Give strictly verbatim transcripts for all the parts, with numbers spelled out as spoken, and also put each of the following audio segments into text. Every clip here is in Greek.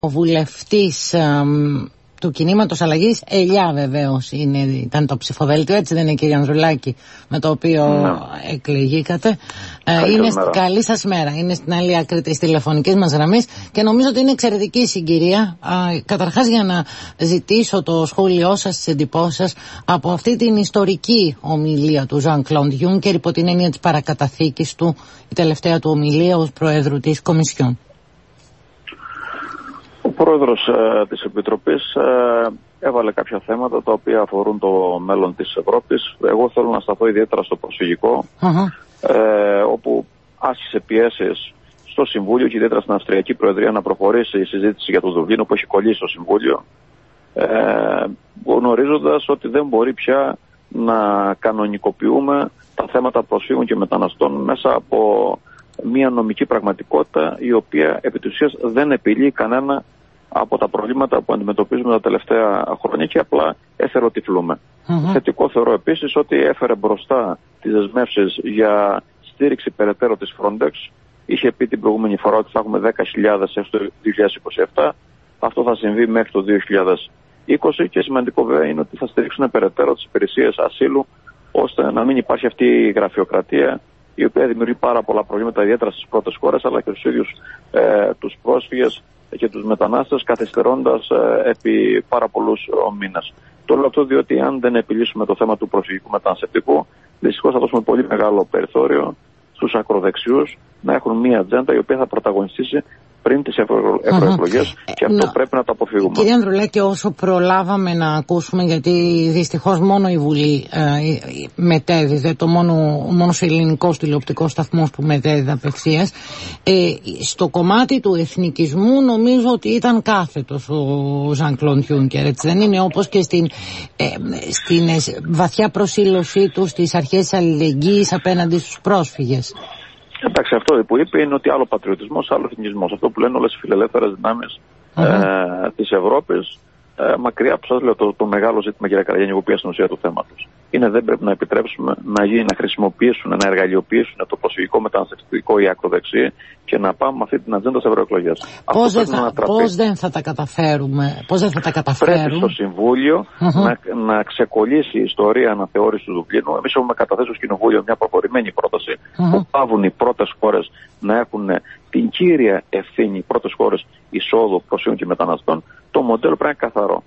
Ο βουλευτής ε, του κινήματος αλλαγής, Ελιά βεβαίως είναι, ήταν το ψηφοδέλτιο, έτσι δεν είναι, κύριε Ανδρουλάκη, με το οποίο ναι. εκλεγήκατε. Ε, είναι στη, καλή σας μέρα. Είναι στην άλλη άκρη της τηλεφωνικής μας γραμμής και νομίζω ότι είναι εξαιρετική συγκυρία. Ε, καταρχάς για να ζητήσω το σχόλιο σας, τις εντυπώσεις σας από αυτή την ιστορική ομιλία του Jean-Claude Juncker υπό την έννοια της παρακαταθήκης του, η τελευταία του ομιλία ως Προέδρου της Κομισιόν. Ο πρόεδρος ε, της Επιτροπής ε, έβαλε κάποια θέματα τα οποία αφορούν το μέλλον της Ευρώπης. Εγώ θέλω να σταθώ ιδιαίτερα στο προσφυγικό, uh-huh. ε, όπου άσκησε πιέσεις στο Συμβούλιο και ιδιαίτερα στην Αυστριακή Προεδρία να προχωρήσει η συζήτηση για το Δουβλίνο που έχει κολλήσει στο Συμβούλιο, ε, γνωρίζοντας ότι δεν μπορεί πια να κανονικοποιούμε τα θέματα προσφύγων και μεταναστών μέσα από μια νομική πραγματικότητα η οποία επί της ουσίας δεν επιλύει κανένα από τα προβλήματα που αντιμετωπίζουμε τα τελευταία χρόνια και απλά εθεροτυφλούμε. Mm-hmm. Θετικό θεωρώ επίσης ότι έφερε μπροστά τις δεσμεύσεις για στήριξη περαιτέρω της Frontex. Είχε πει την προηγούμενη φορά ότι θα έχουμε δέκα χιλιάδες έως το δύο χιλιάδες είκοσι επτά. Αυτό θα συμβεί μέχρι το δύο χιλιάδες είκοσι και σημαντικό βέβαια είναι ότι θα στηρίξουν περαιτέρω τις υπηρεσίες ασύλου ώστε να μην υπάρχει αυτή η γραφειοκρατία η οποία δημιουργεί πάρα πολλά προβλήματα ιδιαίτερα στις πρώτες χώρες αλλά και στους ίδιους ε, τους πρόσφυγες και τους μετανάστες καθυστερώντας ε, επί πάρα πολλούς μήνες. Το λέω αυτό διότι αν δεν επιλύσουμε το θέμα του προσφυγικού μεταναστευτικού δυστυχώς θα δώσουμε πολύ μεγάλο περιθώριο στους ακροδεξιούς να έχουν μία ατζέντα η οποία θα πρωταγωνιστήσει πριν τις ευρωεκλογές uh-huh. και αυτό no. πρέπει να το αποφύγουμε. Κύριε Ανδρουλάκη, όσο προλάβαμε να ακούσουμε, γιατί δυστυχώς μόνο η Βουλή ε, μετέδιδε, το μόνο, ο μόνος ελληνικός τηλεοπτικός σταθμός που μετέδιδε απευθείας, ε, στο κομμάτι του εθνικισμού νομίζω ότι ήταν κάθετος ο Jean-Claude Juncker, έτσι δεν είναι, όπως και στην, ε, στην ε, βαθιά προσήλωσή του στις αρχές της αλληλεγγύης απέναντι στους πρόσφυγες. Εντάξει, αυτό που είπε είναι ότι άλλο πατριωτισμός, άλλο εθνισμός. Αυτό που λένε όλες οι φιλελεύθερες δυνάμεις uh-huh. ε, της Ευρώπης, ε, μακριά από σας λέω το, το μεγάλο ζήτημα, κύριε Καραγιάννη, που πήγα στην ουσία του θέματος. Είναι δεν πρέπει να επιτρέψουμε να, γίνει, να χρησιμοποιήσουν, να εργαλειοποιήσουν το προσφυγικό μεταναστευτικό ή ακροδεξί και να πάμε με αυτή την ατζέντα σε ευρωεκλογές. Πώς, δεν θα, πώς δεν θα τα καταφέρουμε, πώς δεν θα τα καταφέρουν. Πρέπει στο Συμβούλιο uh-huh. να, να ξεκολλήσει η ιστορία αναθεώρησης του Δουβλίνου. Εμείς έχουμε καταθέσει στο Κοινοβούλιο μια προχωρημένη πρόταση uh-huh. που πάβουν οι πρώτες χώρες να έχουν την κύρια ευθύνη, οι πρώτες χώρες εισόδου προσφύγων και μεταναστών. Το μοντέλο πρέπει να είναι καθαρό.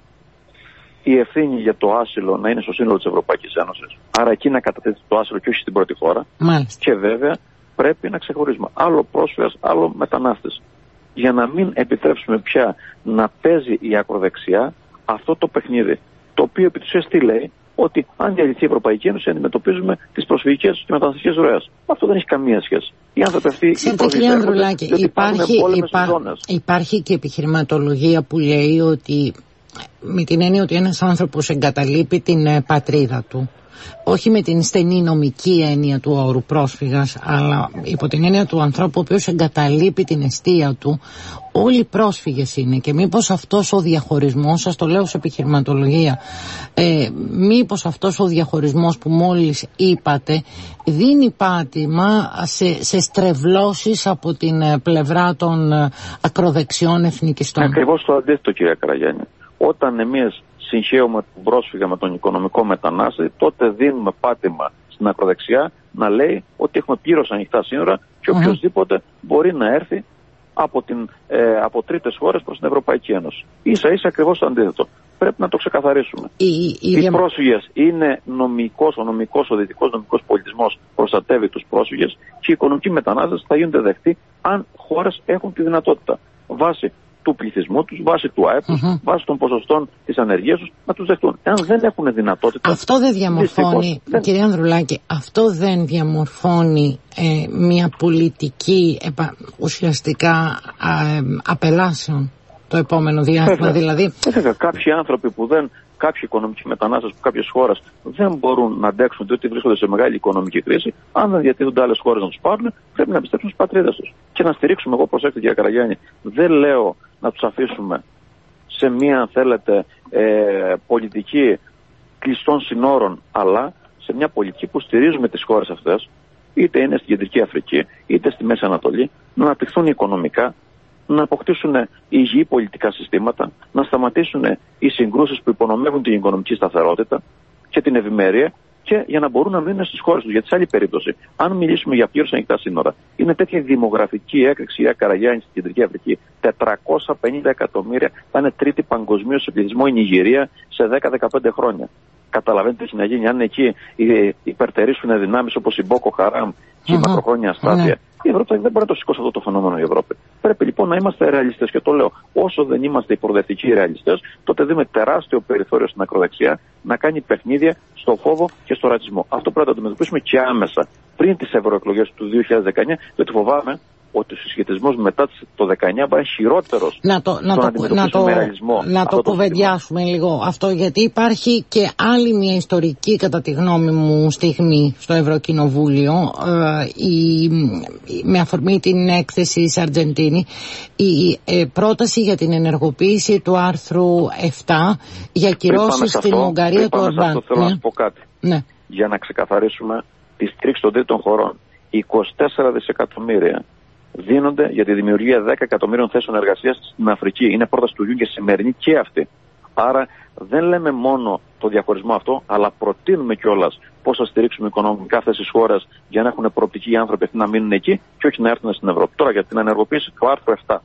Η ευθύνη για το άσυλο να είναι στο σύνολο της Ευρωπαϊκής Ένωσης. Άρα εκεί να καταθέτει το άσυλο και όχι στην πρώτη χώρα. Μάλιστα. Και βέβαια πρέπει να ξεχωρίζουμε άλλο πρόσφυγας, άλλο μετανάστες. Για να μην επιτρέψουμε πια να παίζει η ακροδεξιά αυτό το παιχνίδι. Το οποίο επί της ουσίας τι λέει, ότι αν διαλυθεί η Ευρωπαϊκή Ένωση αντιμετωπίζουμε τις προσφυγικές και μεταναστευτικές ροές. Αυτό δεν έχει καμία σχέση. Οι άνθρωποι αυτοί Υπάρχει, υπάρχει, υπάρχει και επιχειρηματολογία που λέει ότι με την έννοια ότι ένας άνθρωπος εγκαταλείπει την πατρίδα του, όχι με την στενή νομική έννοια του όρου πρόσφυγας, αλλά υπό την έννοια του ανθρώπου ο οποίος εγκαταλείπει την εστία του, όλοι οι πρόσφυγες είναι. Και μήπως αυτός ο διαχωρισμός, σας το λέω σε επιχειρηματολογία, ε, μήπως αυτός ο διαχωρισμός που μόλις είπατε δίνει πάτημα σε, σε στρεβλώσεις από την πλευρά των ακροδεξιών εθνικιστών. Ακριβώς το αντίθετο, κύριε Καραγιάννη. Όταν εμείς συγχέουμε τον πρόσφυγα με τον οικονομικό μετανάστη, τότε δίνουμε πάτημα στην ακροδεξιά να λέει ότι έχουμε πλήρως ανοιχτά σύνορα και οποιοδήποτε uh-huh. μπορεί να έρθει από, την, ε, από τρίτες χώρες προς την Ευρωπαϊκή Ένωση. Ίσα ίσα ακριβώς το αντίθετο. Πρέπει να το ξεκαθαρίσουμε. Οι, οι, οι, οι πρόσφυγες είναι νομικός, ο νομικός, ο δυτικός νομικός πολιτισμός προστατεύει τους πρόσφυγες και οι οικονομικοί μετανάστες θα γίνονται δεκτοί αν χώρες έχουν τη δυνατότητα βάσει του πληθυσμού τους, βάσει του ΑΕΠ τους, uh-huh. βάσει των ποσοστών της ανεργίας τους, να τους δεχτούν. Εάν δεν έχουν δυνατότητα... Αυτό δεν διαμορφώνει, δεν... κύριε Ανδρουλάκη, αυτό δεν διαμορφώνει ε, μια πολιτική επα, ουσιαστικά ε, απελάσεων το επόμενο διάστημα, δηλαδή... Βέβαια, κάποιοι άνθρωποι που δεν... Κάποιοι οικονομικοί μετανάστες που κάποιες χώρες δεν μπορούν να αντέξουν διότι βρίσκονται σε μεγάλη οικονομική κρίση, αν δεν διατίθενται άλλες χώρες να τους πάρουν, πρέπει να επιστρέψουν στις πατρίδες τους. Και να στηρίξουμε, εγώ προσέξτε κύριε Καραγιάννη, δεν λέω να τους αφήσουμε σε μία, αν θέλετε, ε, πολιτική κλειστών συνόρων, αλλά σε μια πολιτική που στηρίζουμε τις χώρες αυτές, είτε είναι στην Κεντρική Αφρική, είτε στη Μέση Ανατολή, να αναπτυχθούν οικονομικά, να αποκτήσουν υγιή πολιτικά συστήματα, να σταματήσουν οι συγκρούσεις που υπονομεύουν την οικονομική σταθερότητα και την ευημερία, και για να μπορούν να μείνουν στις χώρες τους. Γιατί σε άλλη περίπτωση, αν μιλήσουμε για πλήρως ανοιχτά σύνορα, είναι τέτοια δημογραφική έκρηξη η Καραγιάννη στην Κεντρική Αφρική. τετρακόσια πενήντα εκατομμύρια, θα είναι τρίτη παγκοσμίως σε πληθυσμό η Νιγηρία σε δέκα με δεκαπέντε χρόνια. Καταλαβαίνετε τι να γίνει, αν εκεί υπερτερήσουν δυνάμεις όπως η Μπόκο Χαράμ και η μακροχρόνια αστάθεια. Η Ευρώπη δεν μπορεί να το σηκώσει αυτό το φαινόμενο η Ευρώπη. Πρέπει λοιπόν να είμαστε ρεαλιστές, και το λέω, όσο δεν είμαστε οι προοδευτικοί ρεαλιστές, τότε δίνουμε τεράστιο περιθώριο στην ακροδεξιά να κάνει παιχνίδια στο φόβο και στο ρατσισμό. Αυτό πρέπει να το αντιμετωπίσουμε και άμεσα, πριν τις ευρωεκλογές του δύο χιλιάδες δεκαεννιά, διότι φοβάμαι ότι ο συσχετισμός μετά το δεκαεννιά θα είναι χειρότερος. Να το, να το, να το, να το κουβεντιάσουμε το λίγο αυτό, γιατί υπάρχει και άλλη μια ιστορική, κατά τη γνώμη μου, στιγμή στο Ευρωκοινοβούλιο, ε, η, με αφορμή την έκθεση της Αργεντίνη, η ε, πρόταση για την ενεργοποίηση του άρθρου επτά για κυρώσεις στην Ουγγαρία του Ορμπάν. Αυτό θέλω ναι. να σας πω κάτι. Ναι. Για να ξεκαθαρίσουμε τη στήριξη των τρίτων χωρών. είκοσι τέσσερα δισεκατομμύρια δίνονται για τη δημιουργία δέκα εκατομμύριων θέσεων εργασίας στην Αφρική. Είναι πρόταση του Γιούγκερ σημερινή και αυτή. Άρα δεν λέμε μόνο το διαχωρισμό αυτό, αλλά προτείνουμε κιόλας πώς θα στηρίξουμε οικονομικά αυτές τις χώρες για να έχουν προοπτική οι άνθρωποι αυτοί να μείνουν εκεί και όχι να έρθουν στην Ευρώπη. Τώρα για την ενεργοποίηση του άρθρου επτά.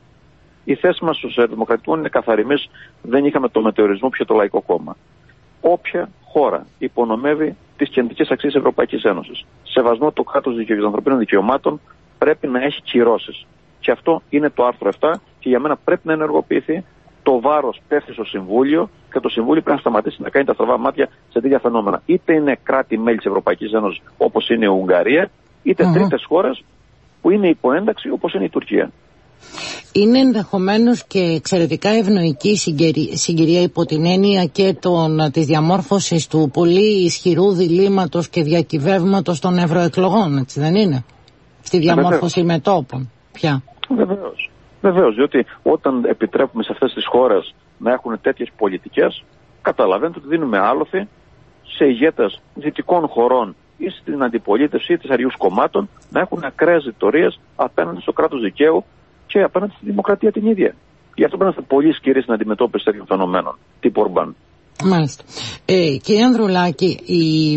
Η θέση μας στους Δημοκρατικούς είναι καθαρή. Εμείς δεν είχαμε το μετεωρισμό και το Λαϊκό Κόμμα. Όποια χώρα υπονομεύει τις κεντρικές αξίες της Ευρωπαϊκής Ένωσης, σεβασμό του κράτους δικαίου και των ανθρωπίνων δικαιωμάτων, πρέπει να έχει κυρώσεις. Και αυτό είναι το άρθρο επτά, και για μένα πρέπει να ενεργοποιηθεί. Το βάρος πέφτει στο Συμβούλιο, και το Συμβούλιο πρέπει να σταματήσει να κάνει τα στραβά μάτια σε τέτοια φαινόμενα. Είτε είναι κράτη-μέλη της Ευρωπαϊκής Ένωσης, όπως είναι η Ουγγαρία, είτε mm-hmm. τρίτες χώρες που είναι υποένταξη, όπως είναι η Τουρκία. Είναι ενδεχομένως και εξαιρετικά ευνοϊκή συγκυρία υπό την έννοια και των, της διαμόρφωσης του πολύ ισχυρού διλήμματος και διακυβεύματος των ευρωεκλογών, έτσι δεν είναι? Στη διαμόρφωση μετώπων πια. Βεβαίως. Βεβαίως, διότι όταν επιτρέπουμε σε αυτές τις χώρες να έχουν τέτοιες πολιτικές, καταλαβαίνετε ότι δίνουμε άλοθη σε ηγέτες δυτικών χωρών ή στην αντιπολίτευση ή της αριούς κομμάτων να έχουν ακραίες ρητορίες απέναντι στο κράτος δικαίου και απέναντι στη δημοκρατία την ίδια. Γι' αυτό πρέπει να είστε πολύ σκληροί στην αντιμετώπιση τέτοιων φαινομένων, τύπου Ορμπάν. Μάλιστα. Ε, κύριε Ανδρουλάκη, η...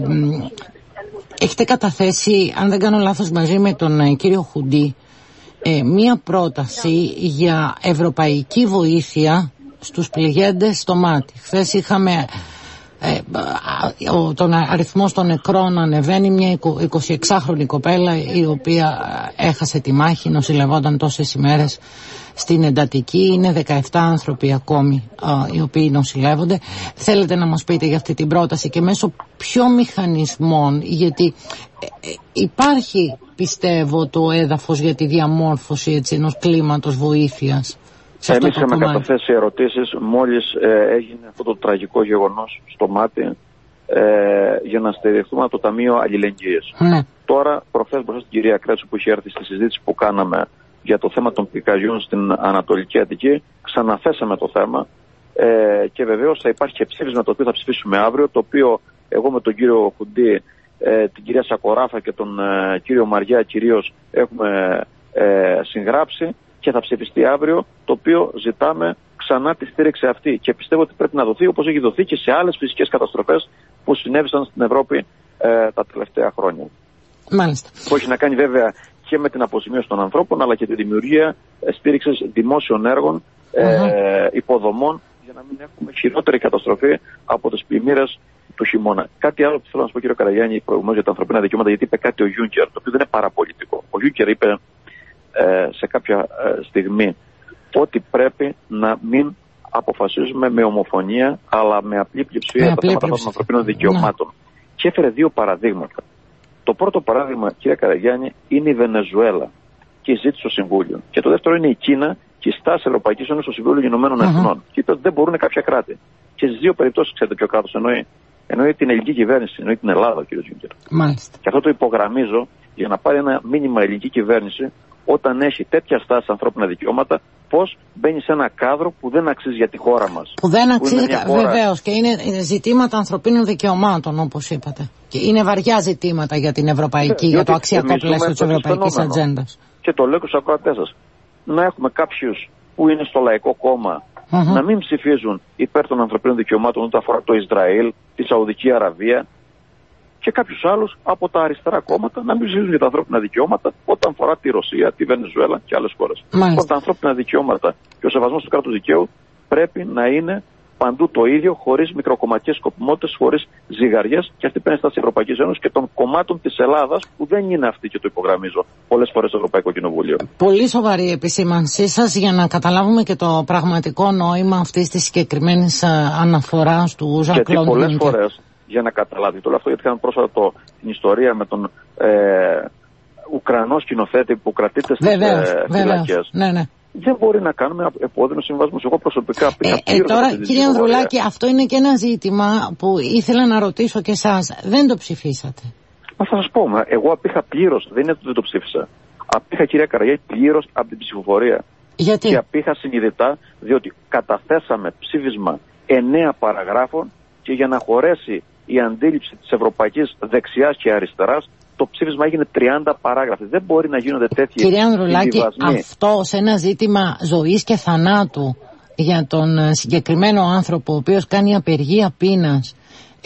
έχετε καταθέσει, αν δεν κάνω λάθος, μαζί με τον ε, κύριο Χουντή, ε, μία πρόταση για ευρωπαϊκή βοήθεια στους πληγέντες στο μάτι. Χθες είχαμε ε, ο, τον αριθμός των νεκρών ανεβαίνει, μια εικοσιεξάχρονη κοπέλα η οποία έχασε τη μάχη, νοσηλευόταν τόσες ημέρες στην εντατική. Είναι δεκαεπτά άνθρωποι ακόμη α, οι οποίοι νοσηλεύονται. Θέλετε να μας πείτε για αυτή την πρόταση και μέσω ποιων μηχανισμών, γιατί ε, ε, υπάρχει, πιστεύω, το έδαφος για τη διαμόρφωση έτσι, ενός κλίματος βοήθειας. Εμείς είχαμε καταθέσει ερωτήσεις μόλις ε, έγινε αυτό το τραγικό γεγονός στο μάτι ε, για να στηριχθούμε από το Ταμείο Αλληλεγγύης. Ναι. Τώρα, προχθές μπροστά στην κυρία Κρέτσου που είχε έρθει στη συζήτηση που κάναμε για το θέμα των πυρκαγιών στην Ανατολική Αττική, ξαναθέσαμε το θέμα ε, και βεβαίως θα υπάρχει και ψήφισμα το οποίο θα ψηφίσουμε αύριο, το οποίο εγώ με τον κύριο Χουντή, ε, την κυρία Σακοράφα και τον ε, κύριο Μαριά κυρίως έχουμε ε, συγγράψει και θα ψηφιστεί αύριο, το οποίο ζητάμε ξανά τη στήριξη αυτή και πιστεύω ότι πρέπει να δοθεί όπως έχει δοθεί και σε άλλες φυσικές καταστροφές που συνέβησαν στην Ευρώπη ε, τα τελευταία χρόνια. Μάλιστα. Που έχει να κάνει βέβαια και με την αποζημίωση των ανθρώπων, αλλά και τη δημιουργία στήριξης δημόσιων έργων, ε, uh-huh. υποδομών, για να μην έχουμε χειρότερη καταστροφή από τις πλημμύρες του χειμώνα. Κάτι άλλο που θέλω να σας πω, κύριο Καραγιάννη, προηγουμένως για τα ανθρωπίνα δικαιώματα, γιατί είπε κάτι ο Γιούγκερ, το οποίο δεν είναι παραπολιτικό. Ο Γιούγκερ είπε ε, σε κάποια ε, στιγμή ότι πρέπει να μην αποφασίζουμε με ομοφωνία, αλλά με απλή πλειοψηφία τα θέματα των ανθρωπίνων δικαιωμάτων. Yeah. Και έφερε δύο παραδείγματα. Το πρώτο παράδειγμα, κύριε Καραγιάννη, είναι η Βενεζουέλα και η ζήτηση στο Συμβούλιο. Και το δεύτερο είναι η Κίνα και η στάση Ευρωπαϊκής Ένωσης στο Συμβούλιο Ηνωμένων uh-huh. Εθνών. Και είπε ότι δεν μπορούν κάποια κράτη. Και στις δύο περιπτώσεις, ξέρετε ποιο κράτος εννοεί? Εννοεί την ελληνική κυβέρνηση, εννοεί την Ελλάδα, ο κύριος Γιούγκερ. Μάλιστα. Και αυτό το υπογραμμίζω για να πάρει ένα μήνυμα η ελληνική κυβέρνηση, όταν έχει τέτοια στάση ανθρώπινα δικαιώματα, πώς μπαίνει σε ένα κάδρο που δεν αξίζει για τη χώρα μας. Που δεν αξίζει, χώρα... βεβαίως, και είναι ζητήματα ανθρωπίνων δικαιωμάτων, όπως είπατε. Και είναι βαριά ζητήματα για την ευρωπαϊκή, ε, για το αξιακό πλαίσιο της ευρωπαϊκής ατζέντας. Και το λέω και στους ακροατές σας. να έχουμε κάποιους που είναι στο Λαϊκό Κόμμα uh-huh. να μην ψηφίζουν υπέρ των ανθρωπίνων δικαιωμάτων όταν αφορά το Ισραήλ, τη Σαουδική Αραβία, και κάποιους άλλους από τα αριστερά κόμματα να μην ψηφίζουν για τα ανθρώπινα δικαιώματα όταν αφορά τη Ρωσία, τη Βενεζουέλα και άλλες χώρες. Λοιπόν, τα ανθρώπινα δικαιώματα και ο σεβασμός του κράτους δικαίου πρέπει να είναι παντού το ίδιο, χωρίς μικροκομματικές σκοπιμότητες, χωρίς ζυγαριές, και αυτή πρέπει να είναι η Ευρωπαϊκή Ένωση και των κομμάτων της Ελλάδας, που δεν είναι αυτή, και το υπογραμμίζω πολλές φορές στο Ευρωπαϊκό Κοινοβούλιο. Πολύ σοβαρή επισήμανσή σας για να καταλάβουμε και το πραγματικό νόημα αυτής της συγκεκριμένης αναφοράς του Ζαν Κλοντ Juncker. Γιατί πολλές φορές, για να καταλάβει, το λέω αυτό γιατί είχαμε πρόσφατα το, την ιστορία με τον ε, Ουκρανό σκηνοθέτη που κρατείται στις ε, φυλακές. Ναι, ναι. Δεν μπορεί να κάνουμε επώδυνο συμβασμό. Εγώ προσωπικά πήγα ε, ε, Τώρα, κύριε Ανδρουλάκη, αυτό είναι και ένα ζήτημα που ήθελα να ρωτήσω και εσάς. Δεν το ψηφίσατε. Μα θα σας πω, μα, εγώ απήχα πλήρως. Δεν είναι ότι δεν το ψήφισα. Απήχα, κυρία Καραγιάννη, πλήρως από την ψηφοφορία. Γιατί? Και απήχα συνειδητά, διότι καταθέσαμε ψήφισμα εννέα παραγράφων, και για να χωρέσει η αντίληψη της ευρωπαϊκής δεξιάς και αριστεράς, το ψήφισμα έγινε τριάντα παράγραφοι. Δεν μπορεί να γίνονται τέτοιοι. Κύριε Ανδρουλάκη, αυτό σε ένα ζήτημα ζωής και θανάτου για τον συγκεκριμένο άνθρωπο ο οποίος κάνει απεργία πείνας, ε,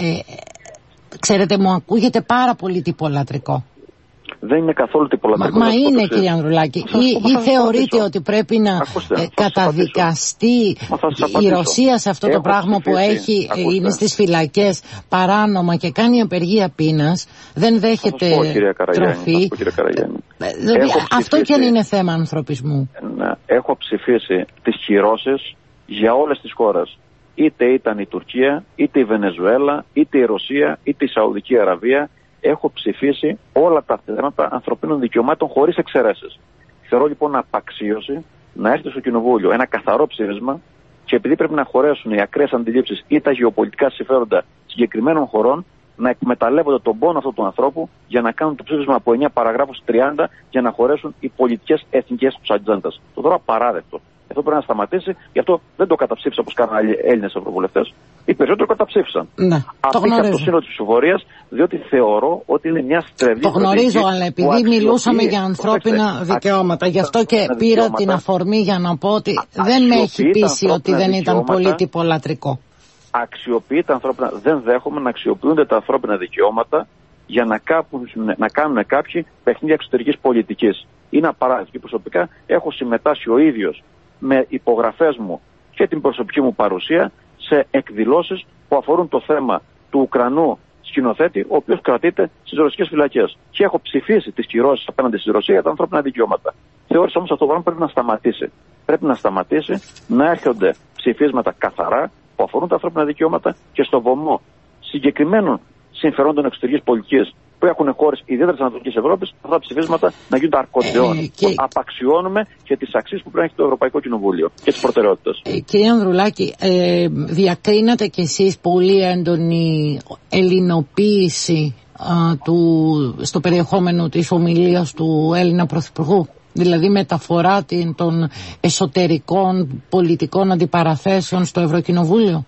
ξέρετε, μου ακούγεται πάρα πολύ τυπολατρικό. Δεν είναι καθόλου τυπολατρικό. Μα, μα είναι, κύριε Ανδρουλάκη. Ή, ή θεωρείτε ότι πρέπει να Ακούστε, ε, καταδικαστεί η Ρωσία σε αυτό Έχω το πράγμα ψηφίσει. που έχει, Ακούστε. είναι στις φυλακές παράνομα και κάνει απεργία πείνας, δεν δέχεται πω, τροφή. Πω, δηλαδή, αυτό και αν είναι θέμα ανθρωπισμού. Ναι, έχω ψηφίσει τις κυρώσεις για όλες τις χώρες. Είτε ήταν η Τουρκία, είτε η Βενεζουέλα, είτε η Ρωσία, είτε η Σαουδική Αραβία. Έχω ψηφίσει όλα τα θέματα ανθρωπίνων δικαιωμάτων χωρίς εξαιρέσεις. Θεωρώ λοιπόν απαξίωση να έρθει στο Κοινοβούλιο ένα καθαρό ψήφισμα, και επειδή πρέπει να χωρέσουν οι ακραίες αντιλήψεις ή τα γεωπολιτικά συμφέροντα συγκεκριμένων χωρών, να εκμεταλλεύονται τον πόνο αυτού του ανθρώπου για να κάνουν το ψήφισμα από εννέα παραγράφους τριάντα για να χωρέσουν οι πολιτικές εθνικές τους ατζέντες. Το θεωρώ απαράδεκτο. Αυτό πρέπει να σταματήσει, γι' αυτό δεν το καταψήφισα όπως κάνουν άλλοι Έλληνες ευρωβουλευτές. Οι περισσότεροι καταψήφισαν. Ναι, Απήχα το σύνολο της ψηφοφορίας, διότι θεωρώ ότι είναι μια στρεβλή. Το γνωρίζω, αλλά επειδή μιλούσαμε για ανθρώπινα δικαιώματα, γι' αυτό και πήρα την αφορμή για να πω ότι δεν με έχει πείσει ότι δεν ήταν πολύ τυπολατρικό. Αξιοποιεί τα ανθρώπινα, δεν δέχομαι να αξιοποιούνται τα ανθρώπινα δικαιώματα για να, κάπου, να κάνουν κάποιοι παιχνίδια εξωτερικής πολιτικής. Είναι απαράδεκτο. Και προσωπικά έχω συμμετάσχει ο ίδιος με υπογραφές μου και την προσωπική μου παρουσία σε εκδηλώσεις που αφορούν το θέμα του Ουκρανού σκηνοθέτη, ο οποίος κρατείται στις ρωσικές φυλακές. Και έχω ψηφίσει τις κυρώσεις απέναντι στη Ρωσία για τα ανθρώπινα δικαιώματα. Θεώρησα όμως αυτό το πράγμα πρέπει να σταματήσει. Πρέπει να σταματήσει να έρχονται ψηφίσματα καθαρά που αφορούν τα ανθρώπινα δικαιώματα και στο βωμό συγκεκριμένων συμφερόντων εξωτερικής πολιτικής που έχουν χώρες ιδιαίτερα της Ανατολικής Ευρώπης, αυτά τα ψηφίσματα να γίνονται αρκοντεών. Ε, και... Απαξιώνουμε και τις αξίες που πρέπει να έχει το Ευρωπαϊκό Κοινοβούλιο και τις προτεραιότητες. Ε, κύριε Ανδρουλάκη, ε, διακρίνατε κι εσείς πολύ έντονη ελληνοποίηση α, του, στο περιεχόμενο της ομιλίας του Έλληνα Πρωθυπουργού. Δηλαδή μεταφορά των εσωτερικών πολιτικών αντιπαραθέσεων στο Ευρωκοινοβούλιο.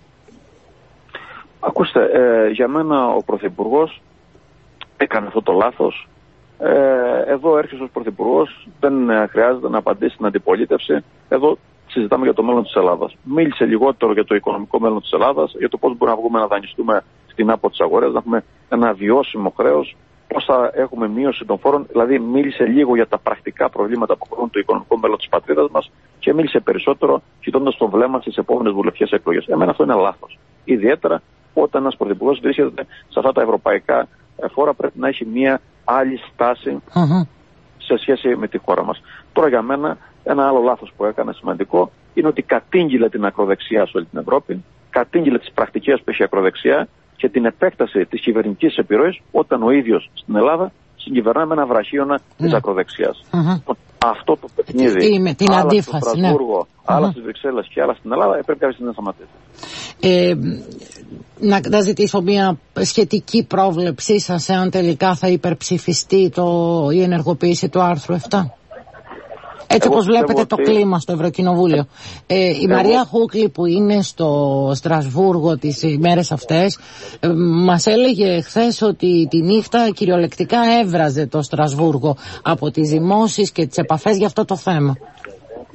Ακούστε, ε, για μένα ο Πρωθυπουργός έκανε αυτό το λάθος. Ε, εδώ έρχεται ως Πρωθυπουργός, δεν χρειάζεται να απαντήσει στην αντιπολίτευση. Εδώ συζητάμε για το μέλλον της Ελλάδας. Μίλησε λιγότερο για το οικονομικό μέλλον της Ελλάδας, για το πώς μπορούμε να βγούμε να δανειστούμε στην από τις αγορές, να έχουμε ένα βιώσιμο χρέος, πώς θα έχουμε μείωση των φόρων. Δηλαδή μίλησε λίγο για τα πρακτικά προβλήματα που αφορούν το οικονομικό μέλλον της πατρίδας μας και μίλησε περισσότερο κοιτώντας το βλέμμα στις επόμενες βουλευτικές εκλογές. Εμένα αυτό είναι λάθος. Ιδιαίτερα όταν ένας πρωθυπουργός βρίσκεται σε αυτά τα ευρωπαϊκά φόρα, πρέπει να έχει μια άλλη στάση uh-huh. σε σχέση με τη χώρα μας. Τώρα για μένα ένα άλλο λάθος που έκανε σημαντικό είναι ότι κατήγγειλε την ακροδεξιά σε όλη την Ευρώπη, κατήγγειλε τις πρακτικές που έχει η ακροδεξιά και την επέκταση της κυβερνητικής επιρροής όταν ο ίδιος στην Ελλάδα συγκυβερνά με ένα βραχίωνα mm. της ακροδεξιάς. Mm-hmm. Αυτό το παιχνίδι, με την άλλα αντίφαση, στο Στρασβούργο, ναι. άλλα mm-hmm. στις Βρυξέλλες και άλλα στην Ελλάδα, πρέπει κάποια στιγμή να σταματήσει. Ε, να, να ζητήσω μια σχετική πρόβλεψή σας, εάν τελικά θα υπερψηφιστεί το, η ενεργοποίηση του άρθρου επτά. Έτσι όπως βλέπετε το ότι... κλίμα στο Ευρωκοινοβούλιο. Ε, η Εγώ... Μαρία Χούκλη που είναι στο Στρασβούργο τις ημέρες αυτές ε, μας έλεγε χθες ότι τη νύχτα κυριολεκτικά έβραζε το Στρασβούργο από τις δημόσεις και τις επαφές για αυτό το θέμα.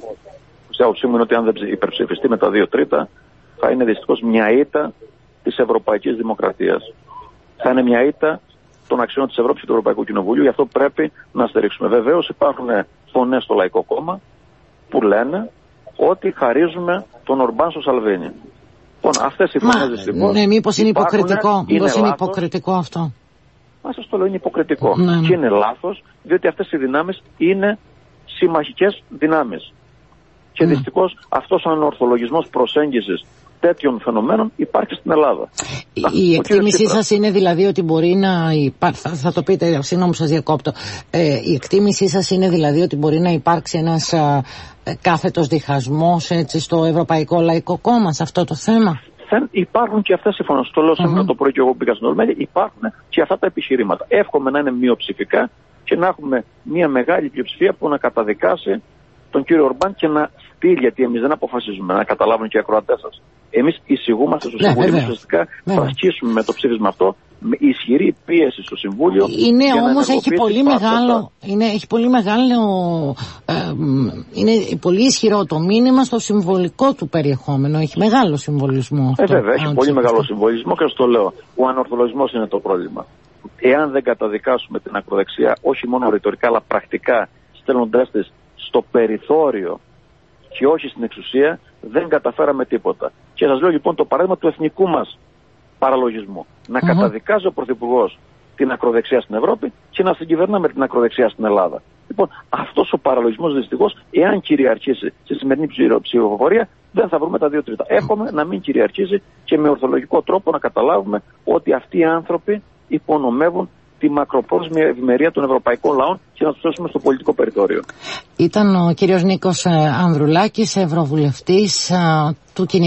στην άποψή μου είναι ότι αν δεν υπερψηφιστεί με τα δύο τρίτα, θα είναι δυστυχώς μια ήττα της ευρωπαϊκής δημοκρατίας. Θα είναι μια ήττα των αξιών της Ευρώπης και του Ευρωπαϊκού Κοινοβουλίου, γι' αυτό πρέπει να στηρίξουμε. Βεβαίως υπάρχουν φωνές στο Λαϊκό Κόμμα που λένε ότι χαρίζουμε τον Ορμπάν στο Σαλβίνι. Λοιπόν, αυτές οι φωνές δυστυχώς. Ναι, μήπως είναι υποκριτικό. Μήπως είναι υποκριτικό αυτό. Μα σας το λέω, είναι υποκριτικό. Ναι, ναι. Και είναι λάθος, διότι αυτές οι δυνάμεις είναι συμμαχικές δυνάμεις. Και ναι. δυστυχώς αυτός ο ανορθολογισμός προσέγγισης τέτοιων φαινομένων υπάρχει στην Ελλάδα. Η, η εκτίμησή σας είναι δηλαδή ότι μπορεί να υπάρχει, θα, θα το πείτε, συγγνώμη που σας διακόπτω, ε, η εκτίμησή σας είναι δηλαδή ότι μπορεί να υπάρξει ένας α, κάθετος διχασμός έτσι, στο Ευρωπαϊκό Λαϊκό Κόμμα σε αυτό το θέμα? Δεν υπάρχουν και αυτές οι φωνές. Το λέω σήμερα uh-huh. το πρωί και εγώ πήγα στην Ολομέλεια, υπάρχουν και αυτά τα επιχειρήματα. Εύχομαι να είναι μειοψηφικά και να έχουμε μια μεγάλη πλειοψηφία που να καταδικάσει τον κύριο Ορμπάν και να στείλει, γιατί εμείς δεν αποφασίζουμε, να καταλάβουν και οι ακροατές σας. Εμείς εισηγούμαστε στο Συμβούλιο, ναι, ουσιαστικά θα ασκήσουμε με το ψήφισμα αυτό με ισχυρή πίεση στο Συμβούλιο. Είναι όμως έχει πολύ μεγάλο, είναι, έχει πολύ μεγάλο, ε, είναι πολύ ισχυρό το μήνυμα στο συμβολικό του περιεχόμενο, έχει μεγάλο συμβολισμό αυτό. Ε, βέβαια, έχει πολύ μεγάλο συμβολισμό και σας το λέω, ο ανορθολογισμός είναι το πρόβλημα. Εάν δεν καταδικάσουμε την ακροδεξιά, όχι μόνο ρητορικά αλλά πρακτικά, στέλνοντάς της στο περιθώριο και όχι στην εξουσία, δεν καταφέραμε τίποτα. Και σας λέω λοιπόν το παράδειγμα του εθνικού μας παραλογισμού. Να mm-hmm. καταδικάζει ο Πρωθυπουργός την ακροδεξιά στην Ευρώπη και να συγκυβερνάμε την ακροδεξιά στην Ελλάδα. Λοιπόν, αυτός ο παραλογισμός δυστυχώς, εάν κυριαρχήσει στη σημερινή ψηφοφορία, δεν θα βρούμε τα δύο τρίτα. Εύχομαι να μην κυριαρχήσει και με ορθολογικό τρόπο να καταλάβουμε ότι αυτοί οι άνθρωποι υπονομεύουν τη μακροπρόθεσμη ευημερία των ευρωπαϊκών λαών και να τους θέσουμε στο πολιτικό περιθώριο. Ήταν ο κύριος Νίκος Ανδρουλάκης, ευρωβουλευτής του